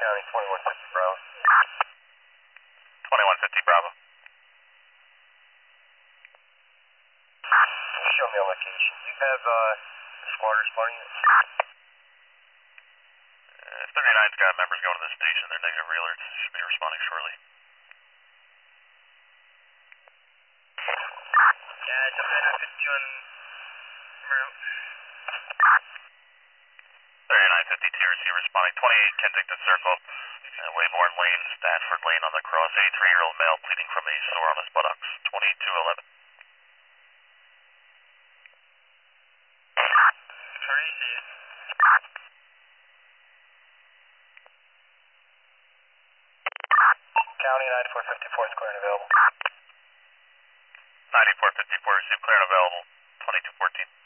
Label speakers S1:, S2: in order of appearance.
S1: County 2150 Bravo.
S2: 2150 Bravo.
S1: Show me a location. Do you have squad responding?
S2: 39's got members going to the station. They're negative realers. Should be responding shortly.
S1: Yeah, jump in at 51 route.
S2: 3950 TRC responding. 28 Kensington Circle. Wayborn Lane, Stanford Lane on the cross. A 3-year-old male bleeding from a sore on his buttocks. 2211.
S1: Tracy. County 9454 is clear and available.
S2: 9454 received clear and available. 2214.